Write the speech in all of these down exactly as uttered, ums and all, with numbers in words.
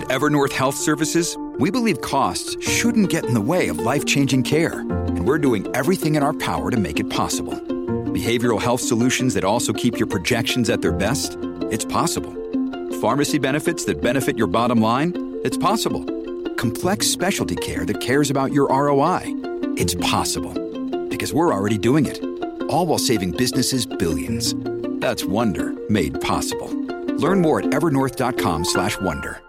Evernorth Health Services, we believe costs shouldn't get in the way of life-changing care, and we're doing everything in our power to make it possible. Behavioral health solutions that also keep your projections at their best? It's possible. Pharmacy benefits that benefit your bottom line? It's possible. Complex specialty care that cares about your R O I? It's possible. Because we're already doing it. All while saving businesses billions. That's Wonder made possible. Learn more at evernorth.com slash wonder.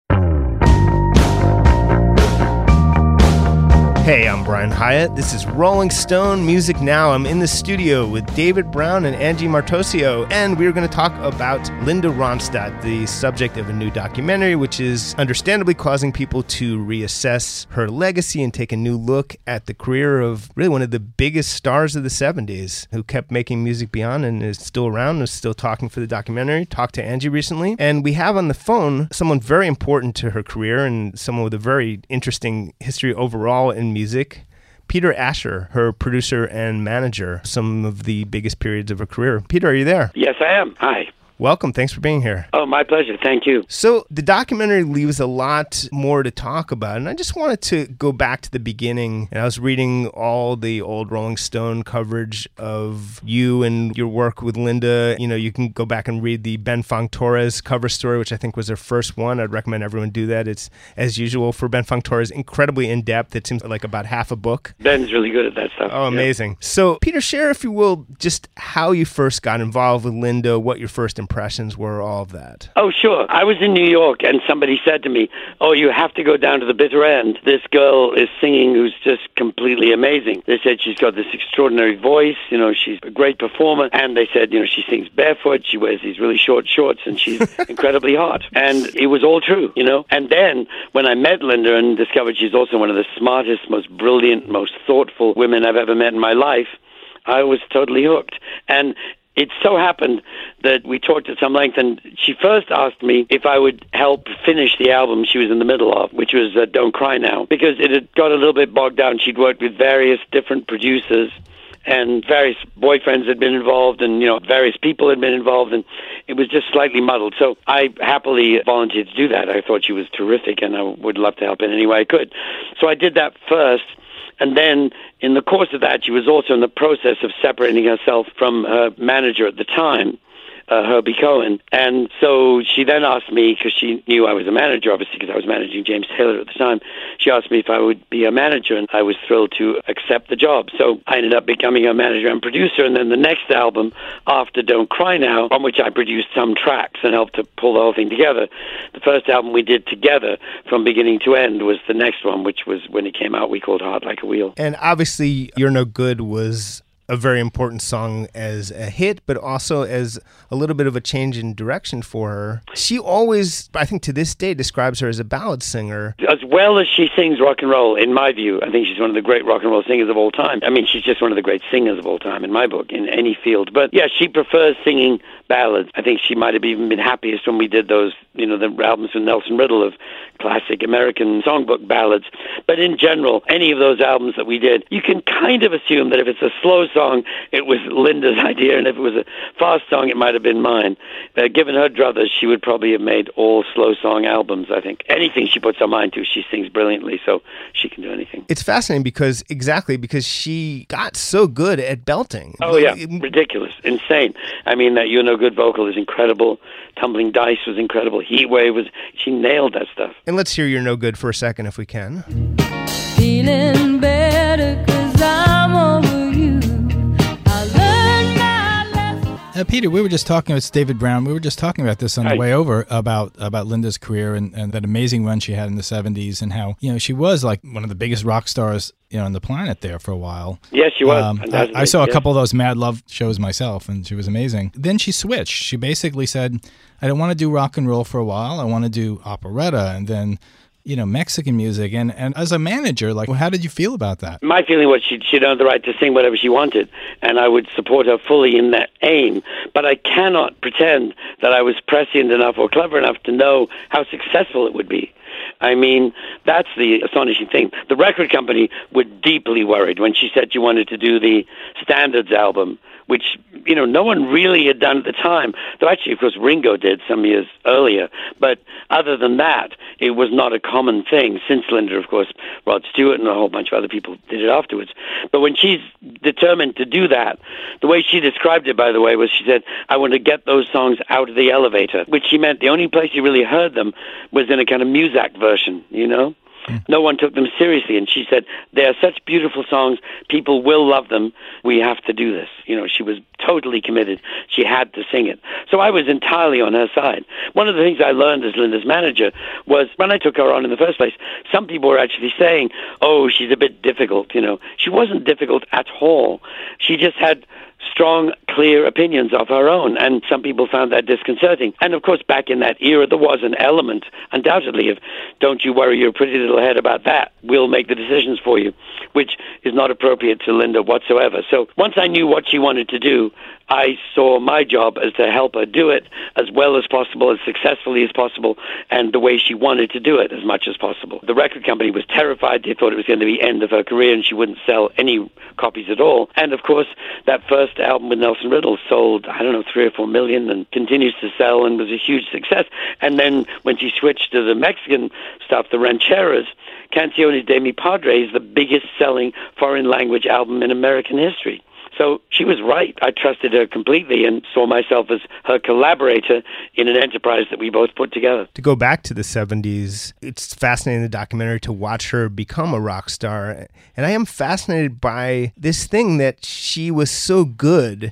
Hey, I'm Brian Hyatt. This is Rolling Stone Music Now. I'm in the studio with David Brown and Angie Martoccio, and we're going to talk about Linda Ronstadt, the subject of a new documentary, which is understandably causing people to reassess her legacy and take a new look at the career of really one of the biggest stars of the seventies, who kept making music beyond and is still around, is still talking for the documentary. Talked to Angie recently, and we have on the phone someone very important to her career and someone with a very interesting history overall in music. Peter Asher, her producer and manager, some of the biggest periods of her career. Peter, are you there? Yes, I am. Hi. Welcome. Thanks for being here. Oh, my pleasure. Thank you. So the documentary leaves a lot more to talk about, and I just wanted to go back to the beginning. And I was reading all the old Rolling Stone coverage of you and your work with Linda. You know, you can go back and read the Ben Fong Torres cover story, which I think was her first one. I'd recommend everyone do that. It's, as usual, for Ben Fong Torres, incredibly in-depth. It seems like about half a book. Ben's really good at that stuff. Oh, amazing. Yeah. So, Peter, share, if you will, just how you first got involved with Linda, what your first impressions were, all of that. Oh, sure. I was in New York, and somebody said to me, oh, you have to go down to the bitter end. This girl is singing who's just completely amazing. They said she's got this extraordinary voice, you know, she's a great performer, and they said, you know, she sings barefoot, she wears these really short shorts, and she's incredibly hot. And it was all true, you know. And then, when I met Linda and discovered she's also one of the smartest, most brilliant, most thoughtful women I've ever met in my life, I was totally hooked. And it so happened that we talked at some length, and she first asked me if I would help finish the album she was in the middle of, which was uh, Don't Cry Now, because it had got a little bit bogged down. She'd worked with various different producers, and various boyfriends had been involved, and, you know, various people had been involved, and it was just slightly muddled. So I happily volunteered to do that. I thought she was terrific, and I would love to help in any way I could. So I did that first. And then, in the course of that, she was also in the process of separating herself from her manager at the time, uh, Herbie Cohen. And so she then asked me, because she knew I was a manager, obviously, because I was managing James Taylor at the time, she asked me if I would be a manager, and I was thrilled to accept the job. So I ended up becoming a manager and producer, and then the next album, after Don't Cry Now, on which I produced some tracks and helped to pull the whole thing together, the first album we did together from beginning to end was the next one, which was, when it came out, we called Heart Like a Wheel. And obviously, You're No Good was a very important song as a hit, but also as a little bit of a change in direction for her. She always, I think to this day, describes her as a ballad singer. As well as she sings rock and roll, in my view, I think she's one of the great rock and roll singers of all time. I mean, she's just one of the great singers of all time, in my book, in any field. But yeah, she prefers singing ballads. I think she might have even been happiest when we did those, you know, the albums with Nelson Riddle of classic American songbook ballads. But in general, any of those albums that we did, you can kind of assume that if it's a slow song, it was Linda's idea, and if it was a fast song, it might have been mine. Uh, given her druthers, she would probably have made all slow song albums, I think. Anything she puts her mind to, she sings brilliantly, so she can do anything. It's fascinating because, exactly, because she got so good at belting. Oh, yeah, ridiculous, insane. I mean, that You're No Good vocal is incredible. Tumbling Dice was incredible. Heatwave was, she nailed that stuff. And let's hear You're No Good for a second, if we can. Feeling better because I'm over you. Uh, Peter, we were just talking with David Brown. We were just talking about this on the Hi. way over about about Linda's career and, and that amazing run she had in the seventies, and how, you know, she was like one of the biggest rock stars, you know, on the planet there for a while. Yes, she was. Um, I, I saw a couple of those Mad Love shows myself, and she was amazing. Then she switched. She basically said, "I don't want to do rock and roll for a while. I want to do operetta," and then, you know, Mexican music. And, and as a manager, like, how did you feel about that? My feeling was she'd, she'd earned the right to sing whatever she wanted, and I would support her fully in that aim. But I cannot pretend that I was prescient enough or clever enough to know how successful it would be. I mean, that's the astonishing thing. The record company were deeply worried when she said she wanted to do the Standards album, which, you know, no one really had done at the time. Though actually, of course, Ringo did some years earlier. But other than that, it was not a common thing. Since Linda, of course, Rod Stewart and a whole bunch of other people did it afterwards. But when she's determined to do that, the way she described it, by the way, was she said, I want to get those songs out of the elevator, which she meant the only place you really heard them was in a kind of Muzak version, you know? No one took them seriously, and she said, they are such beautiful songs, people will love them, we have to do this. You know, she was totally committed. She had to sing it. So I was entirely on her side. One of the things I learned as Linda's manager was, when I took her on in the first place, some people were actually saying, oh, she's a bit difficult, you know. She wasn't difficult at all. She just had strong, clear opinions of her own, and some people found that disconcerting. And of course, back in that era, there was an element, undoubtedly, of don't you worry your pretty little head about that. We'll make the decisions for you, which is not appropriate to Linda whatsoever. So once I knew what she wanted to do, I saw my job as to help her do it as well as possible, as successfully as possible, and the way she wanted to do it as much as possible. The record company was terrified. They thought it was going to be the end of her career and she wouldn't sell any copies at all. And of course, that first album with Nelson Riddle sold, I don't know, three or four million and continues to sell and was a huge success. And then when she switched to the Mexican stuff, the rancheras, Canciones de Mi Padre is the biggest selling foreign language album in American history. So she was right. I trusted her completely and saw myself as her collaborator in an enterprise that we both put together. To go back to the seventies, it's fascinating in the documentary to watch her become a rock star. And I am fascinated by this thing that she was so good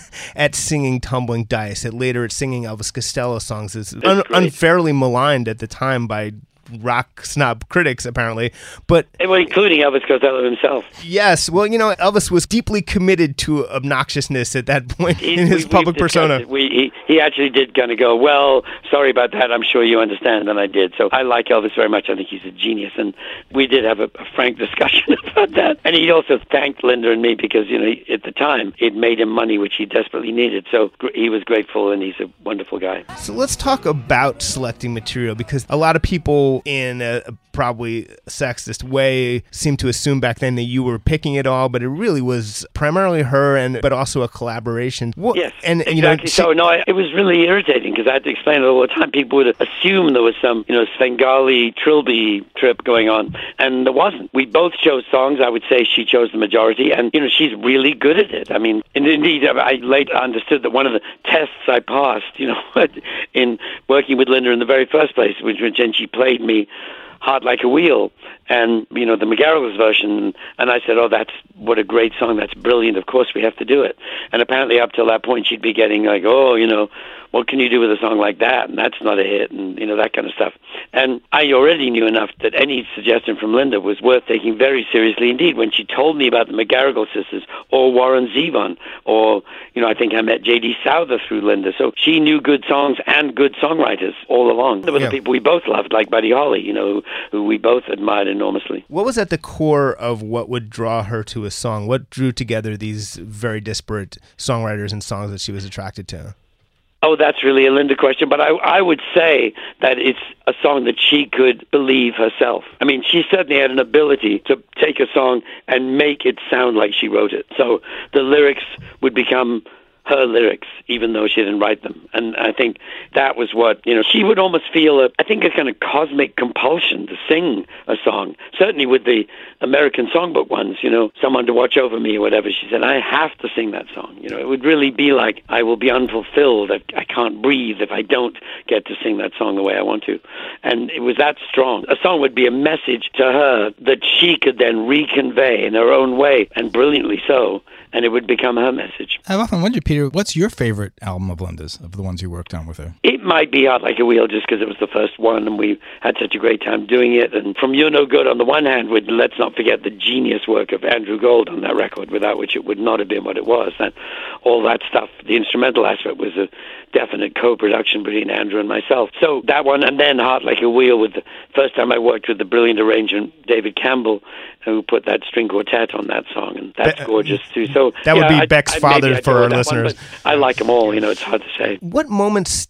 at singing Tumbling Dice, at later at singing Elvis Costello songs. It's un- unfairly maligned at the time by rock snob critics, apparently, but well, including Elvis Costello himself. Yes, well, you know, Elvis was deeply committed to obnoxiousness at that point he, in his we, public persona. We, he, he actually did kind of go, well, sorry about that, I'm sure you understand, and I did. So I like Elvis very much. I think he's a genius, and we did have a, a frank discussion about that. And he also thanked Linda and me because, you know, he, at the time, it made him money, which he desperately needed. So gr- he was grateful, and he's a wonderful guy. So let's talk about selecting material, because a lot of people in a, a probably sexist way seem to assume back then that you were picking it all, but it really was primarily her, and but also a collaboration. What, yes, and, and, exactly. You know, she, so no, I, it was really irritating because I had to explain it all the time. People would assume there was some, you know, Svengali Trilby trip going on, and there wasn't. We both chose songs. I would say she chose the majority, and you know, she's really good at it. I mean, and indeed, I later understood that one of the tests I passed, you know, in working with Linda in the very first place, which when she played me Heart Like a Wheel, and, you know, the McGarrigles version, and I said, oh, that's, what a great song, that's brilliant, of course we have to do it. And apparently up till that point she'd be getting like, oh, you know, what can you do with a song like that? And that's not a hit, and, you know, that kind of stuff. And I already knew enough that any suggestion from Linda was worth taking very seriously indeed. When she told me about the McGarrigle sisters, or Warren Zevon, or, you know, I think I met J D Souther through Linda. So she knew good songs and good songwriters all along. There were yeah. the people we both loved, like Buddy Holly, you know, who, who we both admired enormously. What was at the core of what would draw her to a song? What drew together these very disparate songwriters and songs that she was attracted to? Oh, that's really a Linda question, but I, I would say that it's a song that she could believe herself. I mean, she certainly had an ability to take a song and make it sound like she wrote it. So the lyrics would become her lyrics, even though she didn't write them. And I think that was what, you know, she would almost feel, a, I think, a kind of cosmic compulsion to sing a song. Certainly with the American Songbook ones, you know, Someone to Watch Over Me or whatever, she said, I have to sing that song. You know, it would really be like, I will be unfulfilled. I, I can't breathe if I don't get to sing that song the way I want to. And it was that strong. A song would be a message to her that she could then reconvey in her own way, and brilliantly so, and it would become her message. I've often wondered, Peter, what's your favorite album of Linda's, of the ones you worked on with her? It might be Heart Like a Wheel, just because it was the first one, and we had such a great time doing it. And From You're No Good, on the one hand, would let's not forget the genius work of Andrew Gold on that record, without which it would not have been what it was. And all that stuff, the instrumental aspect, was a definite co-production between Andrew and myself. So that one, and then Heart Like a Wheel, with the first time I worked with the brilliant arranger David Campbell, who put that string quartet on that song, and that's Be- gorgeous too. So that would yeah, be Beck's I, I, father for our listeners. One, I like them all. You know, it's hard to say. What moments stand out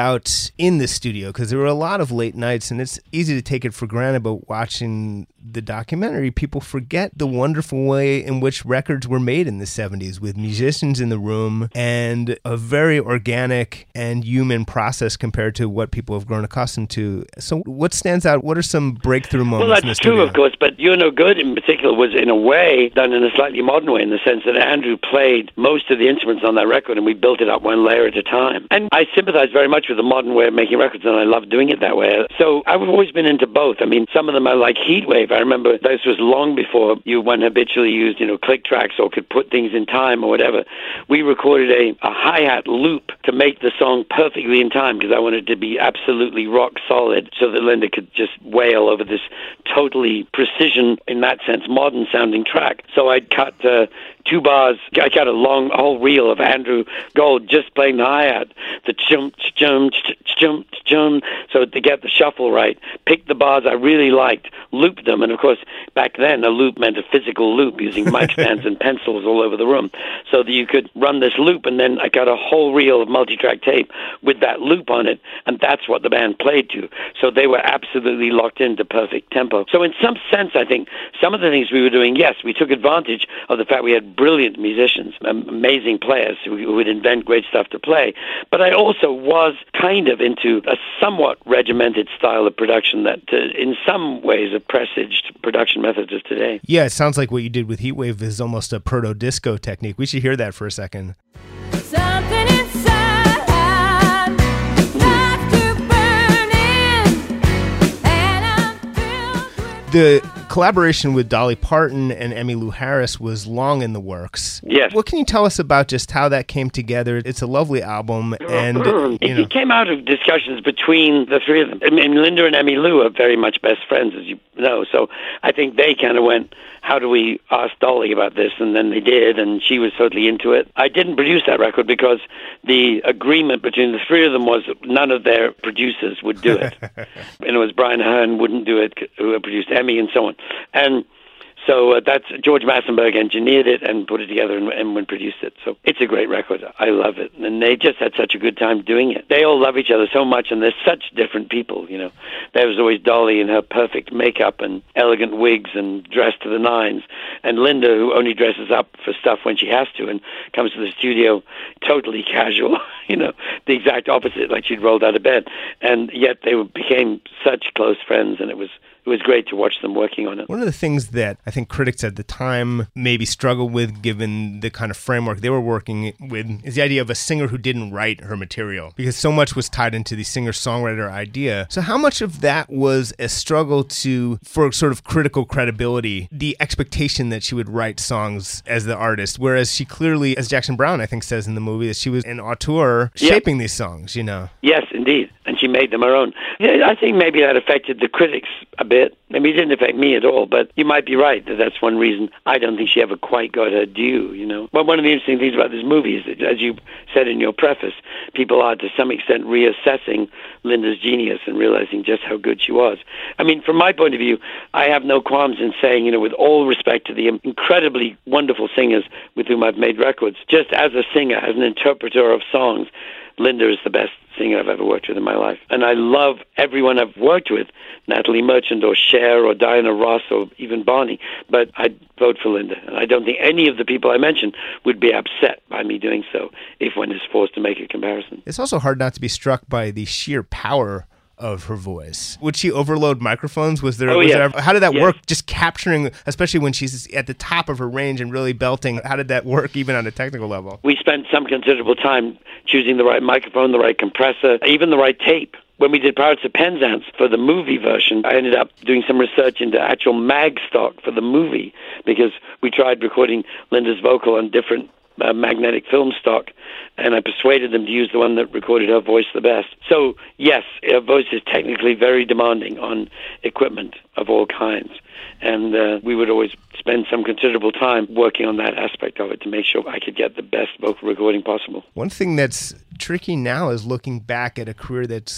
about in the studio? Because there were a lot of late nights, and it's easy to take it for granted, but watching the documentary, people forget the wonderful way in which records were made in the seventies with musicians in the room and a very organic and human process compared to what people have grown accustomed to. So what stands out? What are some breakthrough moments well, in the that's studio? true, of course, but You're No Good in particular was in a way done in a slightly modern way in the sense that Andrew played most of the instruments on that record and we built it up one layer at a time. And I sympathize very much with the modern way of making records and I love doing it that way. So I've always been into both. I mean, some of them are like Heatwave. I remember this was long before you one habitually used, you know, click tracks or could put things in time or whatever. We recorded a, a hi-hat loop to make the song perfectly in time because I wanted it to be absolutely rock solid so that Linda could just wail over this totally precision, in that sense, modern sounding track. So I'd cut uh, two bars, I got a long, a whole reel of Andrew Gold just playing the hi-hat, the chum, chum, chum, chum, so to get the shuffle right, picked the bars I really liked, looped them, and of course, back then, a loop meant a physical loop using mic stands and pencils all over the room, so that you could run this loop, and then I got a whole reel of multi-track tape with that loop on it, and that's what the band played to. So they were absolutely locked into perfect tempo. So in some sense, I think, some of the things we were doing, yes, we took advantage of the fact we had brilliant musicians, amazing players who would invent great stuff to play. But I also was kind of into a somewhat regimented style of production that, uh, in some ways, have presaged production methods of today. Yeah, it sounds like what you did with Heatwave is almost a proto-disco technique. We should hear that for a second. Something inside starts to burn in, and I'm filled with The collaboration with Dolly Parton and Emmylou Harris was long in the works. Yes. What can you tell us about just how that came together? It's a lovely album, and you it, know. it came out of discussions between the three of them. I mean, Linda and Emmylou are very much best friends, as you know. So I think they kind of went, how do we ask Dolly about this? And then they did, and she was totally into it. I didn't produce that record because the agreement between the three of them was that none of their producers would do it. And it was Brian Hearn wouldn't do it, who had produced Emmy and so on. And so uh, that's George Massenberg engineered it and put it together and, and produced it. So it's a great record. I love it. And they just had such a good time doing it. They all love each other so much, and they're such different people, you know. There was always Dolly in her perfect makeup and elegant wigs and dressed to the nines, and Linda, who only dresses up for stuff when she has to and comes to the studio totally casual, you know, the exact opposite, like she'd rolled out of bed. And yet they became such close friends, and it was It was great to watch them working on it. One of the things that I think critics at the time maybe struggled with, given the kind of framework they were working with, is the idea of a singer who didn't write her material, because so much was tied into the singer-songwriter idea. So how much of that was a struggle to, for sort of critical credibility, the expectation that she would write songs as the artist, whereas she clearly, as Jackson Browne, I think, says in the movie, that she was an auteur shaping yeah. these songs, you know? Yes, indeed. And she made them her own. Yeah, I think maybe that affected the critics a bit. I mean, it didn't affect me at all, but you might be right that that's one reason I don't think she ever quite got her due, you know. But one of the interesting things about this movie is that, as you said in your preface, people are to some extent reassessing Linda's genius and realizing just how good she was. I mean, from my point of view, I have no qualms in saying, you know, with all respect to the incredibly wonderful singers with whom I've made records, just as a singer, as an interpreter of songs, Linda is the best singer I've ever worked with in my life. And I love everyone I've worked with, Natalie Merchant or Cher or Diana Ross or even Barney, but I'd vote for Linda. And I don't think any of the people I mentioned would be upset by me doing so if one is forced to make a comparison. It's also hard not to be struck by the sheer power of her voice. Would she overload microphones? Was there, oh, was yeah. there ever, how did that yes. work? Just capturing, especially when she's at the top of her range and really belting, how did that work even on a technical level? We spent some considerable time choosing the right microphone, the right compressor, even the right tape. When we did Pirates of Penzance for the movie version, I ended up doing some research into actual mag stock for the movie because we tried recording Linda's vocal on different Uh, magnetic film stock, and I persuaded them to use the one that recorded her voice the best. So, yes, her voice is technically very demanding on equipment of all kinds, and uh, we would always spend some considerable time working on that aspect of it to make sure I could get the best vocal recording possible. One thing that's tricky now is looking back at a career that's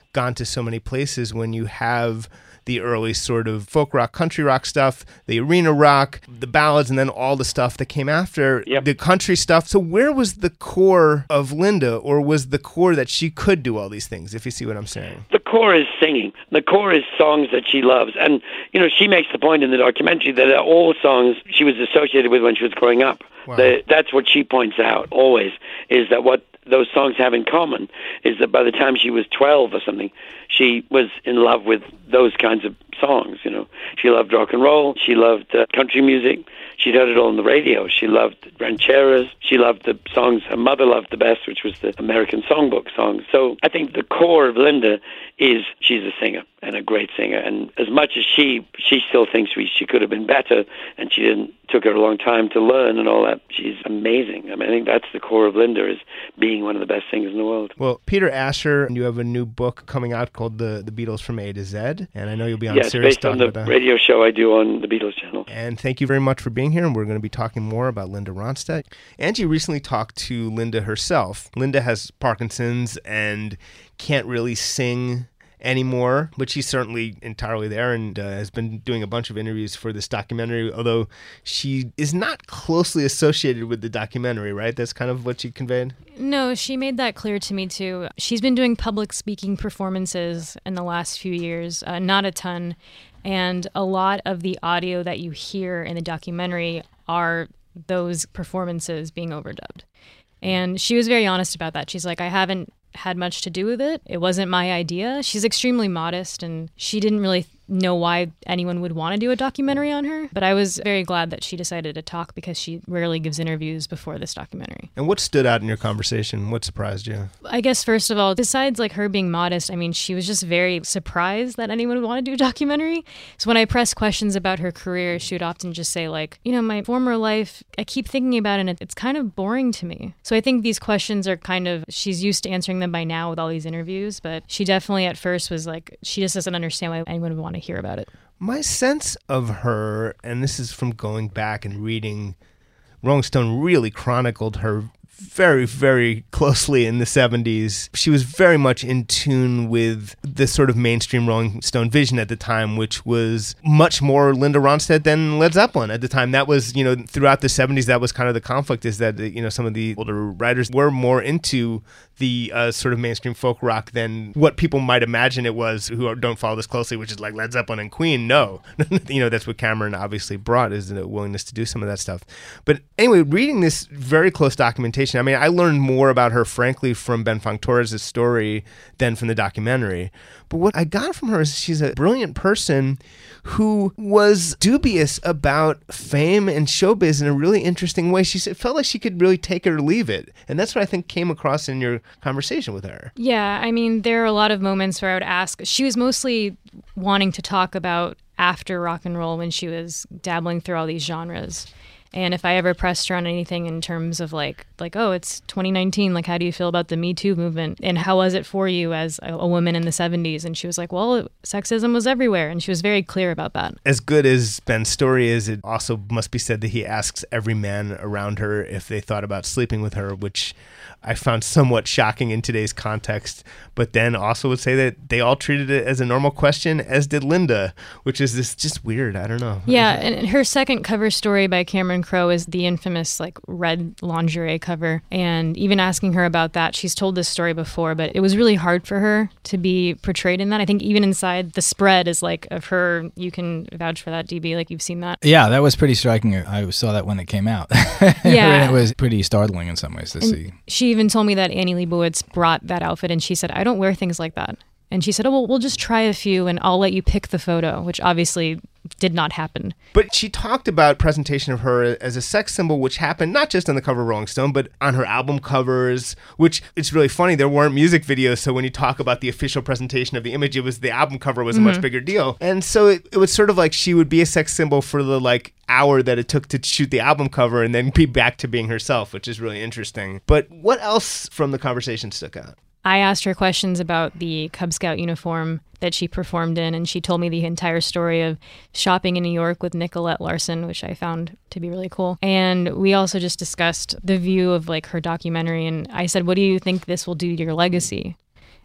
gone to so many places when you have the early sort of folk rock, country rock stuff, the arena rock, the ballads, and then all the stuff that came after, Yep. the country stuff. So where was the core of Linda, or was the core that she could do all these things, if you see what I'm saying? The core is singing. The core is songs that she loves. And, you know, she makes the point in the documentary that they're all songs she was associated with when she was growing up. Wow. The, that's what she points out always, is that what those songs have in common is that by the time she was twelve or something, she was in love with those kinds of songs, you know. She loved rock and roll. She loved uh, country music. She'd heard it all on the radio. She loved rancheras. She loved the songs her mother loved the best, which was the American Songbook songs. So I think the core of Linda is she's a singer and a great singer. And as much as she, she still thinks we, she could have been better, and she didn't, took her a long time to learn and all that. She's amazing. I mean, I think that's the core of Linda, is being one of the best singers in the world. Well, Peter Asher, you have a new book coming out called The The Beatles from A to Z, and I know you'll be on Yeah, it's Sirius based on talking the about that. radio show I do on the Beatles channel. And thank you very much for being here, and we're going to be talking more about Linda Ronstadt. Angie recently talked to Linda herself. Linda has Parkinson's and can't really sing anymore, but she's certainly entirely there, and uh, has been doing a bunch of interviews for this documentary, although she is not closely associated with the documentary, right? That's kind of what she conveyed? No, she made that clear to me too. She's been doing public speaking performances in the last few years, uh, not a ton, and a lot of the audio that you hear in the documentary are those performances being overdubbed. And she was very honest about that. She's like, I haven't had much to do with it. It wasn't my idea. She's extremely modest, and she didn't really know why anyone would want to do a documentary on her. But I was very glad that she decided to talk, because she rarely gives interviews before this documentary. And what stood out in your conversation? What surprised you? I guess, first of all, besides like her being modest, I mean, she was just very surprised that anyone would want to do a documentary. So when I pressed questions about her career, she would often just say like, you know, my former life, I keep thinking about it and it's kind of boring to me. So I think these questions are kind of, she's used to answering them by now with all these interviews, but she definitely at first was like, she just doesn't understand why anyone would want to hear about it. My sense of her, and this is from going back and reading, Rolling Stone really chronicled her very, very closely in the seventies. She was very much in tune with the sort of mainstream Rolling Stone vision at the time, which was much more Linda Ronstadt than Led Zeppelin at the time. That was, you know, throughout the seventies, that was kind of the conflict, is that, you know, some of the older writers were more into the uh, sort of mainstream folk rock than what people might imagine it was who don't follow this closely, which is like Led Zeppelin and Queen. No. You know, that's what Cameron obviously brought, is the willingness to do some of that stuff. But anyway, reading this very close documentation, I mean, I learned more about her, frankly, from Ben Fong Torres' story than from the documentary. But what I got from her is she's a brilliant person who was dubious about fame and showbiz in a really interesting way. She said, it felt like she could really take it or leave it. And that's what I think came across in your conversation with her. Yeah, I mean, there are a lot of moments where I would ask, she was mostly wanting to talk about after rock and roll, when she was dabbling through all these genres. And if I ever pressed her on anything in terms of like, like, oh, it's twenty nineteen, like, how do you feel about the Me Too movement? And how was it for you as a, a woman in the seventies? And she was like, well, sexism was everywhere. And she was very clear about that. As good as Ben's story is, it also must be said that he asks every man around her if they thought about sleeping with her, which I found somewhat shocking in today's context, but then also would say that they all treated it as a normal question, as did Linda, which is this just weird. I don't know. Yeah, and her second cover story by Cameron Crowe is the infamous like red lingerie cover. And even asking her about that, she's told this story before, but it was really hard for her to be portrayed in that. I think even inside the spread is like of her, you can vouch for that, D B, like you've seen that. Yeah, that was pretty striking. I saw that when it came out. Yeah. And it was pretty startling in some ways to And see. She even told me that Annie Leibovitz brought that outfit, and she said, I don't wear things like that. And she said, oh, well, we'll just try a few and I'll let you pick the photo, which obviously did not happen. But she talked about presentation of her as a sex symbol, which happened not just on the cover of Rolling Stone, but on her album covers, which it's really funny. There weren't music videos. So when you talk about the official presentation of the image, it was the album cover was a Mm-hmm. much bigger deal. And so it, it was sort of like she would be a sex symbol for the like hour that it took to shoot the album cover and then be back to being herself, which is really interesting. But what else from the conversation stuck out? I asked her questions about the Cub Scout uniform that she performed in, and she told me the entire story of shopping in New York with Nicolette Larson, which I found to be really cool. And we also just discussed the view of like her documentary, and I said, what do you think this will do to your legacy?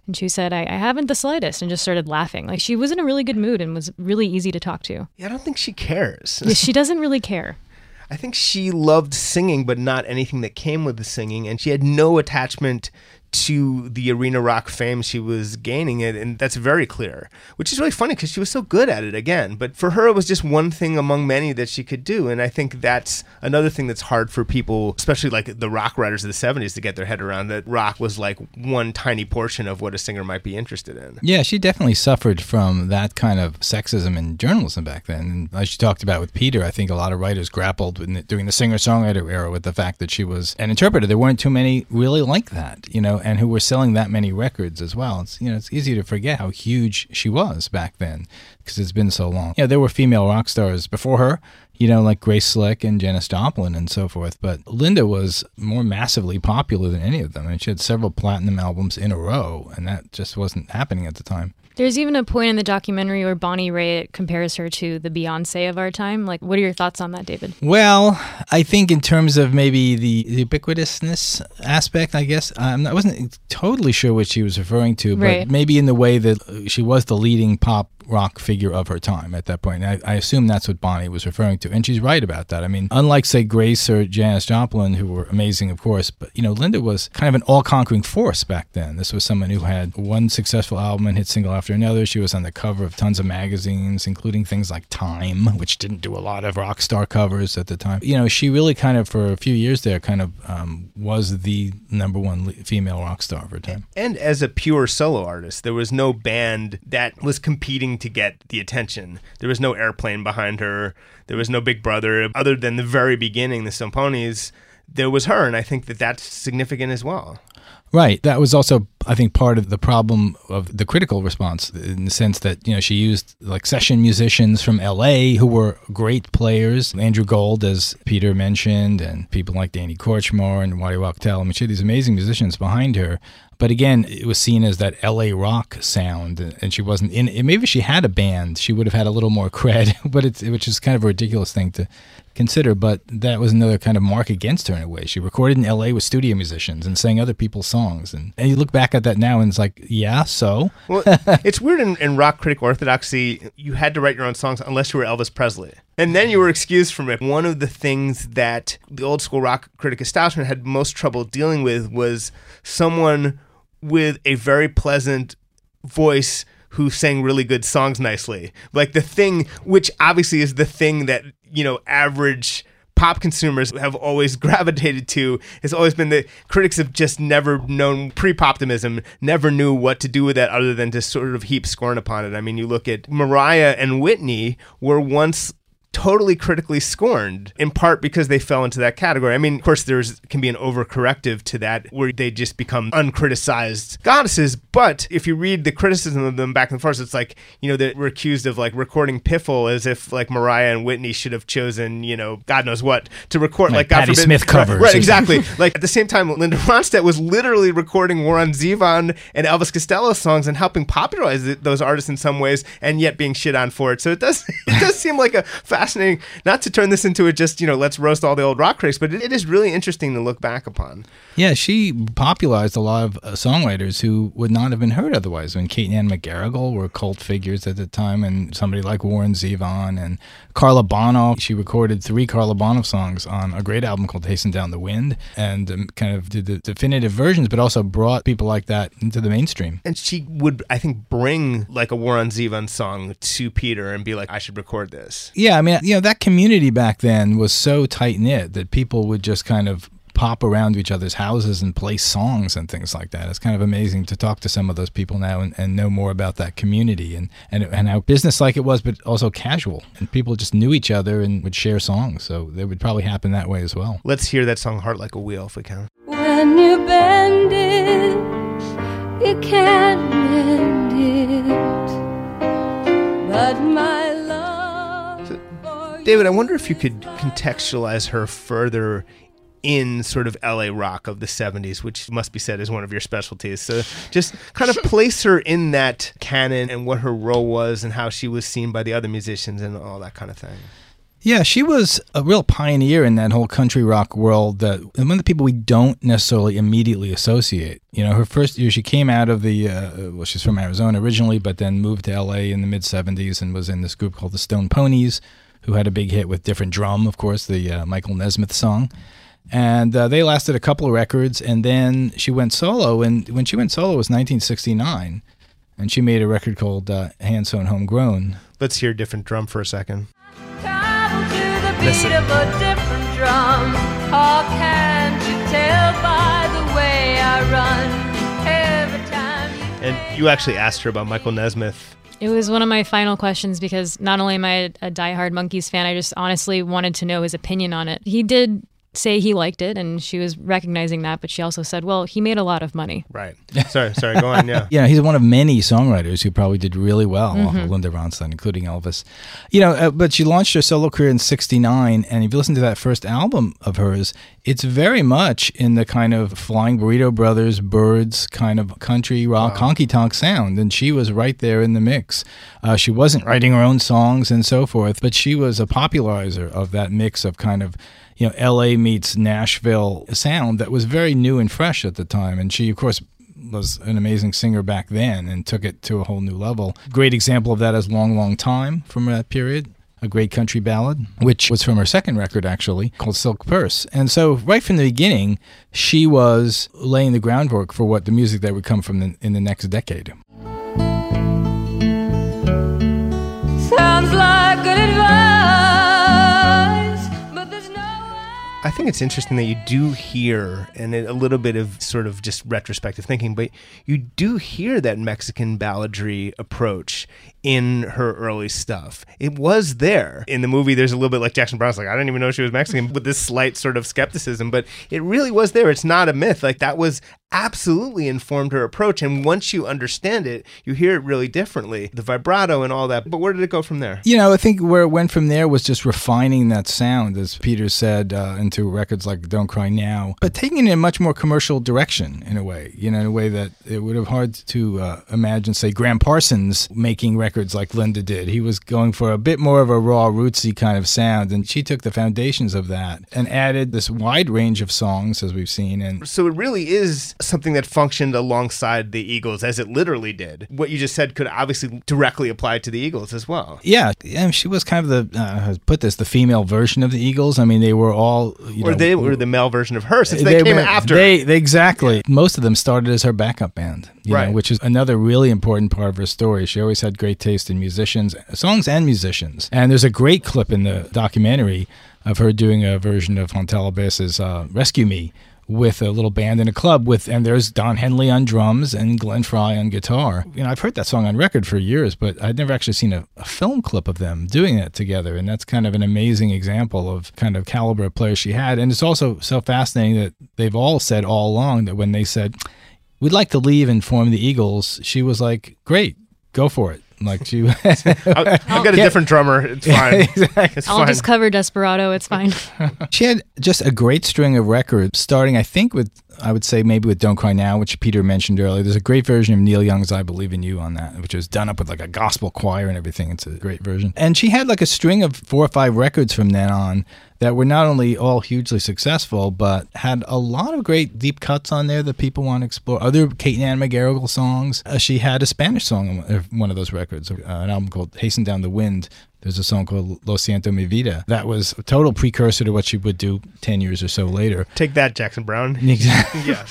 And she said, I, I haven't the slightest, and just started laughing. Like, she was in a really good mood and was really easy to talk to. Yeah, I don't think she cares. Yeah, she doesn't really care. I think she loved singing, but not anything that came with the singing, and she had no attachment to the arena rock fame she was gaining it, and that's very clear, which is really funny because she was so good at it again. But for her, it was just one thing among many that she could do, and I think that's another thing that's hard for people, especially like the rock writers of the seventies, to get their head around, that rock was like one tiny portion of what a singer might be interested in. Yeah, she definitely suffered from that kind of sexism in journalism back then. And as you talked about with Peter, I think a lot of writers grappled with, during the singer-songwriter era with the fact that she was an interpreter. There weren't too many really like that, you know, and who were selling that many records as well. It's, you know, it's easy to forget how huge she was back then because it's been so long. Yeah, there were female rock stars before her, you know, like Grace Slick and Janis Joplin and so forth. But Linda was more massively popular than any of them. And she had several platinum albums in a row, and that just wasn't happening at the time. There's even a point in the documentary where Bonnie Raitt compares her to the Beyonce of our time. Like, what are your thoughts on that, David? Well, I think in terms of maybe the ubiquitousness aspect, I guess, um, I wasn't totally sure what she was referring to, but Right. maybe in the way that she was the leading pop rock figure of her time at that point. I, I assume that's what Bonnie was referring to, and she's right about that. I mean, unlike, say, Grace or Janis Joplin, who were amazing, of course, but, you know, Linda was kind of an all-conquering force back then. This was someone who had one successful album and hit single after another. She was on the cover of tons of magazines, including things like Time, which didn't do a lot of rock star covers at the time. You know, she really kind of, for a few years there, kind of um, was the number one le- female rock star of her time. And as a pure solo artist, there was no band that was competing to get the attention. There was no Airplane behind her. There was no Big Brother. Other than the very beginning, the Symphonies, there was her, and I think that that's significant as well. Right. That was also, I think, part of the problem of the critical response, in the sense that, you know, she used like session musicians from L A who were great players. Andrew Gold, as Peter mentioned, and people like Danny Korchmar and Waddy Wachtel. I mean, she had these amazing musicians behind her. But again, it was seen as that L A rock sound, and she wasn't in it. Maybe if she had a band, she would have had a little more cred, but it's, which is kind of a ridiculous thing to consider. But that was another kind of mark against her in a way. She recorded in L A with studio musicians and sang other people's songs. And, and you look back at that now and it's like, yeah, so? Well, it's weird in, in rock critic orthodoxy, you had to write your own songs unless you were Elvis Presley. And then you were excused from it. One of the things that the old school rock critic establishment had most trouble dealing with was someone with a very pleasant voice who sang really good songs nicely. Like the thing, which obviously is the thing that, you know, average pop consumers have always gravitated to, has always been that critics have just never known, pre-poptimism, never knew what to do with that other than to sort of heap scorn upon it. I mean, you look at Mariah and Whitney were once totally critically scorned, in part because they fell into that category. I mean, of course, there's can be an overcorrective to that where they just become uncriticized goddesses. But if you read the criticism of them back and forth, it's like, you know, they were accused of like recording piffle as if like Mariah and Whitney should have chosen, you know, God knows what to record. Like Like, God Patti forbid, Smith covers. Right, right, exactly. Like at the same time, Linda Ronstadt was literally recording Warren Zevon and Elvis Costello songs and helping popularize it, those artists in some ways, and yet being shit on for it. So it does it does seem like a fascinating, not to turn this into a just, you know, let's roast all the old rock critics, but it, it is really interesting to look back upon. Yeah, she popularized a lot of uh, songwriters who would not have been heard otherwise. I mean, Kate and Ann McGarrigle were cult figures at the time, and somebody like Warren Zevon and Carla Bono. She recorded three Carla Bono songs on a great album called Hasten Down the Wind, and um, kind of did the definitive versions, but also brought people like that into the mainstream. And she would, I think, bring like a Warren Zevon song to Peter and be like, I should record this. Yeah, I mean, you know, that community back then was so tight-knit that people would just kind of pop around to each other's houses and play songs and things like that. It's kind of amazing to talk to some of those people now and, and know more about that community and, and and how business-like it was, but also casual. And people just knew each other and would share songs, so it would probably happen that way as well. Let's hear that song, Heart Like a Wheel, if we can. When you bend it, you can't mend it. But my love for David, I you wonder if you could contextualize her further in sort of L A rock of the seventies, which must be said is one of your specialties. So just kind of place her in that canon and what her role was and how she was seen by the other musicians and all that kind of thing. Yeah, she was a real pioneer in that whole country rock world that and one of the people we don't necessarily immediately associate. You know, her first year, she came out of the, uh, well, she's from Arizona originally, but then moved to L A in the mid-seventies and was in this group called the Stone Ponies, who had a big hit with Different Drum, of course, the uh, Michael Nesmith song. And uh, they lasted a couple of records, and then she went solo, and when she went solo it was nineteen sixty-nine, and she made a record called uh, Hand Sewn Homegrown. Let's hear Different Drum for a second. Travel to the beat Listen. of a different drum. How can't you tell by the way I run every time you And you actually asked her about Michael Nesmith. It was one of my final questions because not only am I a, a diehard Monkees fan, I just honestly wanted to know his opinion on it. He did say he liked it, and she was recognizing that, but she also said, well, he made a lot of money. Right. Sorry, sorry, go on, yeah. Yeah, he's one of many songwriters who probably did really well, Mm-hmm. Linda Ronstadt, including Elvis. You know, uh, but she launched her solo career in sixty-nine, and if you listen to that first album of hers, it's very much in the kind of Flying Burrito Brothers, Birds kind of country rock, Wow. honky-tonk sound, and she was right there in the mix. Uh, she wasn't writing her own songs and so forth, but she was a popularizer of that mix of kind of, you know, L A meets Nashville sound that was very new and fresh at the time. And she, of course, was an amazing singer back then and took it to a whole new level. Great example of that is Long, Long Time from that period, a great country ballad, which was from her second record, actually, called Silk Purse. And so right from the beginning, she was laying the groundwork for what the music that would come from the, in the next decade. sounds like good advice, but there's no I think it's interesting that you do hear, and a little bit of sort of just retrospective thinking, but you do hear that Mexican balladry approach in her early stuff. It was there. In the movie, there's a little bit like Jackson Brown's like, I didn't even know she was Mexican, with this slight sort of skepticism, but it really was there. It's not a myth. Like, that was absolutely informed her approach, and once you understand it, you hear it really differently. The vibrato and all that. But where did it go from there? You know, I think where it went from there was just refining that sound, as Peter said, uh, into records like Don't Cry Now, but taking it in a much more commercial direction in a way, you know, in a way that it would have hard to uh, imagine, say, Graham Parsons making records like Linda did. He was going for a bit more of a raw, rootsy kind of sound, and she took the foundations of that and added this wide range of songs, as we've seen. And So it really is something that functioned alongside the Eagles, as it literally did. What you just said could obviously directly apply to the Eagles as well. yeah, and she was kind of the, uh, how to put this, the female version of the Eagles. I mean, they were all, you Or know, they were the male version of her, since they, came were- after. They, they exactly. Most of them started as her backup band, you Right. know, which is another really important part of her story. She always had great taste in musicians, songs and musicians. And there's a great clip in the documentary of her doing a version of Fontella Bass's uh, Rescue Me with a little band in a club with, and there's Don Henley on drums and Glenn Frey on guitar. You know, I've heard that song on record for years, but I'd never actually seen a, a film clip of them doing it together. And that's kind of an amazing example of kind of caliber of players she had. And it's also so fascinating that they've all said all along that when they said, we'd like to leave and form the Eagles, she was like, great, go for it. Like she, I'll, I've got a different drummer. It's fine. exactly. It's I'll fine. just cover Desperado. It's fine. She had just a great string of records, starting, I think, with, I would say maybe with Don't Cry Now, which Peter mentioned earlier. There's a great version of Neil Young's I Believe in You on that, which was done up with like a gospel choir and everything. It's a great version. And she had like a string of four or five records from then on that were not only all hugely successful, but had a lot of great deep cuts on there that people want to explore. Other Kate and Ann McGarrigle songs. Uh, she had a Spanish song on one- one of those records, uh, an album called Hasten Down the Wind. There's a song called Lo Siento Mi Vida. That was a total precursor to what she would do ten years or so later. Take that, Jackson Brown. Exactly. Yeah.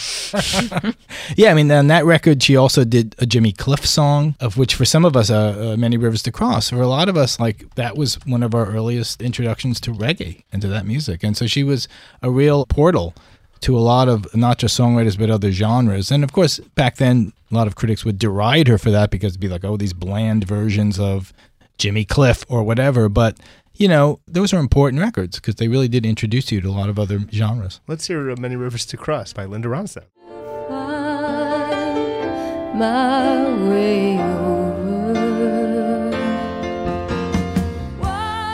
Yeah, I mean, on that record, she also did a Jimmy Cliff song, of which for some of us, uh, uh, Many Rivers to Cross. For a lot of us, like, that was one of our earliest introductions to reggae and to that music. And so she was a real portal to a lot of not just songwriters, but other genres. And of course, back then, a lot of critics would deride her for that because it'd be like, oh, these bland versions of Jimmy Cliff or whatever. But, you know, those are important records because they really did introduce you to a lot of other genres. Let's hear uh, Many Rivers to Cross by Linda Ronstadt. find my way over.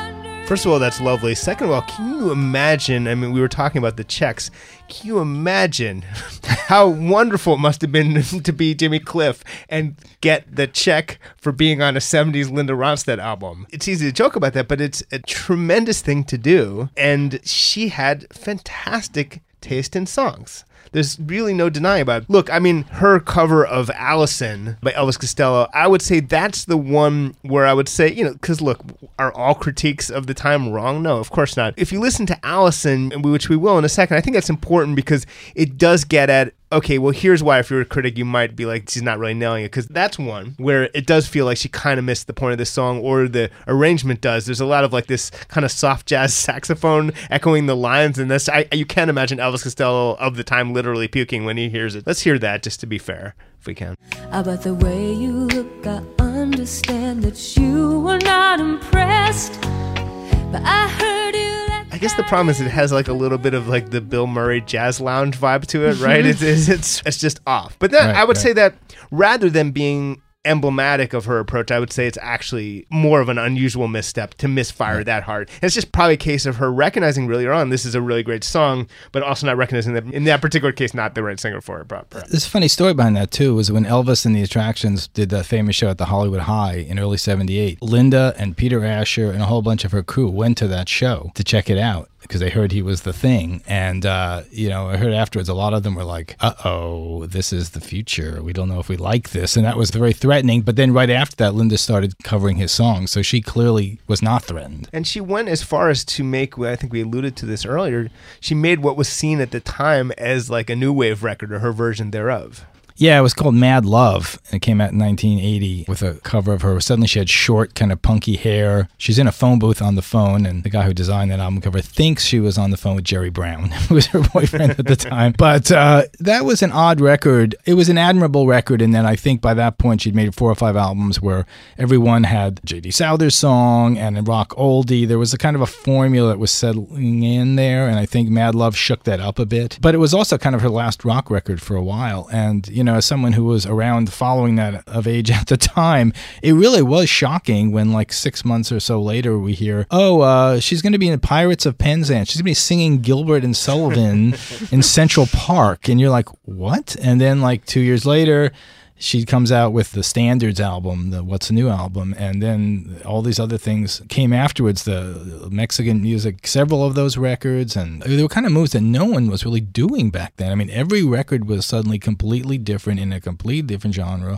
First of all, that's lovely. Second of all, can you imagine, I mean, we were talking about the checks. Can you imagine how wonderful it must have been to be Jimmy Cliff and get the check for being on a seventies Linda Ronstadt album? It's easy to joke about that, but it's a tremendous thing to do. And she had fantastic taste in songs. There's really no denying about it. Look, I mean, her cover of Allison by Elvis Costello, I would say that's the one where I would say, you know, because look, are all critiques of the time wrong? No, of course not. If you listen to Allison, which we will in a second, I think that's important because it does get at, okay, well, here's why if you're a critic, you might be like, she's not really nailing it, because that's one where it does feel like she kind of missed the point of this song, or the arrangement does. There's a lot of like this kind of soft jazz saxophone echoing the lines, and this, I, you can't imagine Elvis Costello of the time literally puking when he hears it. Let's hear that just to be fair, if we can. About the way you look, I understand that you were not impressed, but I heard you. I guess the problem is it has like a little bit of like the Bill Murray jazz lounge vibe to it, right? it's, it's it's it's just off. But then Right, I would right. say that rather than being emblematic of her approach, I would say it's actually more of an unusual misstep to misfire Right. that hard. And it's just probably a case of her recognizing really early on this is a really great song, but also not recognizing that in that particular case, not the right singer for it. Proper. There's a funny story behind that, too, was when Elvis and the Attractions did that famous show at the Hollywood High in early seventy-eight. Linda and Peter Asher and a whole bunch of her crew went to that show to check it out because they heard he was the thing. And, uh, you know, I heard afterwards a lot of them were like, uh-oh, this is the future. We don't know if we like this. And that was very threatening. But then right after that, Linda started covering his songs. So she clearly was not threatened. And she went as far as to make, I think we alluded to this earlier, she made what was seen at the time as like a new wave record or her version thereof. Yeah, it was called Mad Love, and it came out in nineteen eighty with a cover of her. Suddenly she had short, kind of punky hair. She's in a phone booth on the phone, and the guy who designed that album cover thinks she was on the phone with Jerry Brown, who was her boyfriend at the time. But uh, that was an odd record. It was an admirable record, and then I think by that point she'd made four or five albums where everyone had J D Souther's song and a rock oldie. There was a kind of a formula that was settling in there, and I think Mad Love shook that up a bit. But it was also kind of her last rock record for a while, and, you know, as someone who was around following that of age at the time, it really was shocking when like six months or so later we hear, oh, uh, she's going to be in Pirates of Penzance. She's going to be singing Gilbert and Sullivan in Central Park. And you're like, what? And then like two years later, she comes out with the Standards album, the What's New album, and then all these other things came afterwards, the Mexican music, several of those records, and they were kind of moves that no one was really doing back then. I mean, every record was suddenly completely different in a completely different genre.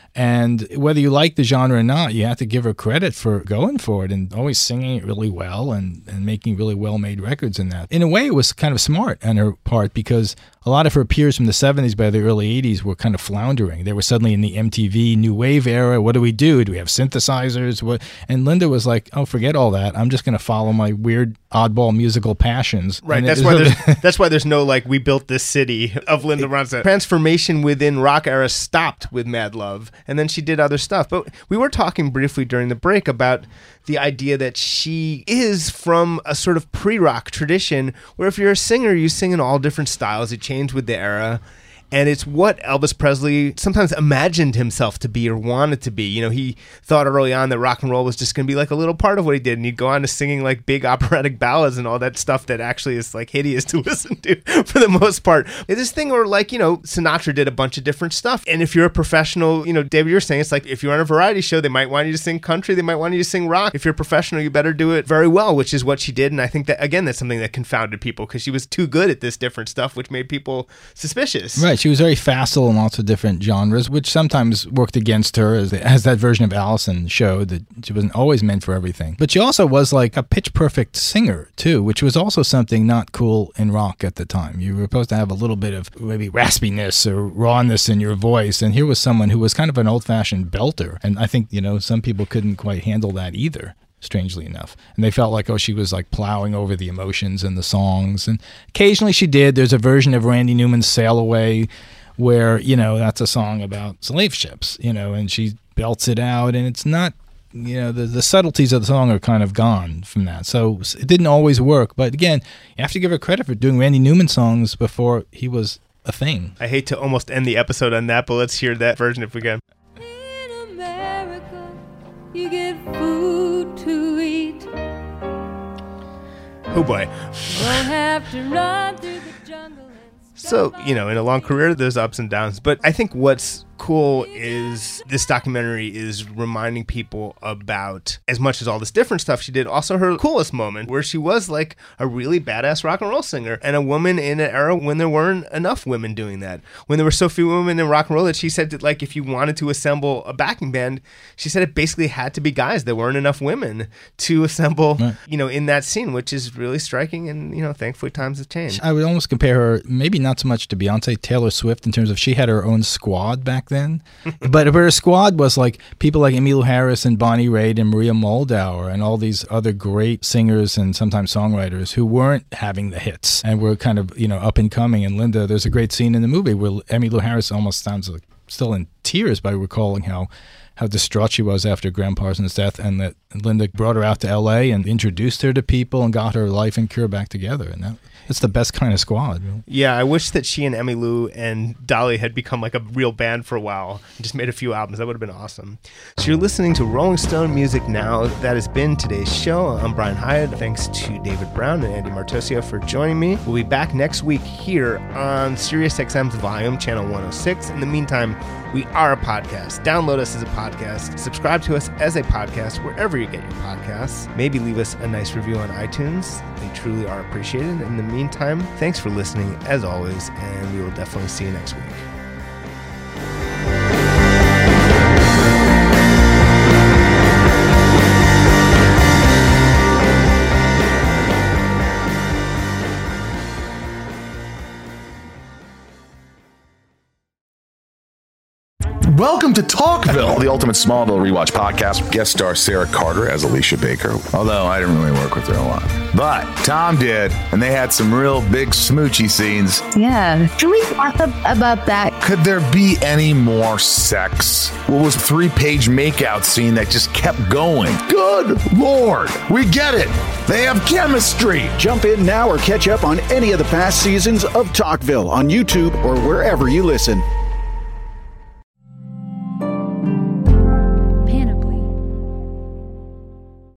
And whether you like the genre or not, you have to give her credit for going for it and always singing it really well and, and making really well-made records in that. In a way, it was kind of smart on her part because a lot of her peers from the seventies by the early eighties were kind of floundering. They were suddenly in the M T V new wave era. What do we do? Do we have synthesizers? What? And Linda was like, oh, forget all that. I'm just going to follow my weird oddball musical passions. Right. And That's it- why there's that's why there's no like we built this city of Linda Ronstadt. Transformation within rock era stopped with Mad Love, and then she did other stuff. But we were talking briefly during the break about the idea that she is from a sort of pre-rock tradition where if you're a singer, you sing in all different styles. It changed with the era. And it's what Elvis Presley sometimes imagined himself to be or wanted to be. You know, he thought early on that rock and roll was just going to be like a little part of what he did. And he'd go on to singing like big operatic ballads and all that stuff that actually is like hideous to listen to for the most part. It's this thing where like, you know, Sinatra did a bunch of different stuff. And if you're a professional, you know, David, you're saying it's like if you're on a variety show, they might want you to sing country. They might want you to sing rock. If you're a professional, you better do it very well, which is what she did. And I think that, again, that's something that confounded people because she was too good at this different stuff, which made people suspicious. Right. She was very facile in lots of different genres, which sometimes worked against her, as, as that version of Allison showed, that she wasn't always meant for everything. But she also was like a pitch-perfect singer, too, which was also something not cool in rock at the time. You were supposed to have a little bit of maybe raspiness or rawness in your voice, and here was someone who was kind of an old-fashioned belter. And I think, you know, some people couldn't quite handle that either, strangely enough. And they felt like, oh, she was like plowing over the emotions and the songs. And occasionally she did. There's a version of Randy Newman's Sail Away where, you know, that's a song about slave ships, you know, and she belts it out, and it's not, you know, the, the subtleties of the song are kind of gone from that. So it didn't always work. But again, you have to give her credit for doing Randy Newman songs before he was a thing. I hate to almost end the episode on that, but let's hear that version if we can. In America, you get food to eat Oh boy. Won't have to run through the jungle. and So, you know, in a long career, there's ups and downs. But I think what's cool is this documentary is reminding people about, as much as all this different stuff she did, also her coolest moment where she was like a really badass rock and roll singer and a woman in an era when there weren't enough women doing that. When there were so few women in rock and roll that she said that, like, if you wanted to assemble a backing band, she said it basically had to be guys. There weren't enough women to assemble, right. you know, in that scene, which is really striking. And, you know, thankfully times have changed. I would almost compare her, maybe not so much to Beyonce, Taylor Swift, in terms of she had her own squad back then. but, but her squad was like people like Emmylou Harris and Bonnie Raitt and Maria Moldauer and all these other great singers and sometimes songwriters who weren't having the hits and were kind of, you know, up and coming. And Linda, there's a great scene in the movie where Emmylou Harris almost sounds like still in tears by recalling how how distraught she was after Graham Parsons' death, and that Linda brought her out to L A and introduced her to people and got her life and cure back together. And that, it's the best kind of squad. Really. Yeah, I wish that she and Emmylou and Dolly had become like a real band for a while and just made a few albums. That would have been awesome. So you're listening to Rolling Stone Music Now. That has been today's show. I'm Brian Hyatt. Thanks to David Brown and Andy Martosio for joining me. We'll be back next week here on SiriusXM's Volume, Channel one oh six. In the meantime, we are a podcast. Download us as a podcast. Subscribe to us as a podcast wherever you get your podcasts. Maybe leave us a nice review on iTunes. They truly are appreciated. In the meantime, thanks for listening as always, and we will definitely see you next week. Welcome to Talkville, the ultimate Smallville rewatch podcast. Guest star Sarah Carter as Alicia Baker, although I didn't really work with her a lot. But Tom did, and they had some real big smoochy scenes. Yeah. Can we talk about that? Could there be any more sex? What was a three-page makeout scene that just kept going? Good Lord. We get it. They have chemistry. Jump in now or catch up on any of the past seasons of Talkville on YouTube or wherever you listen.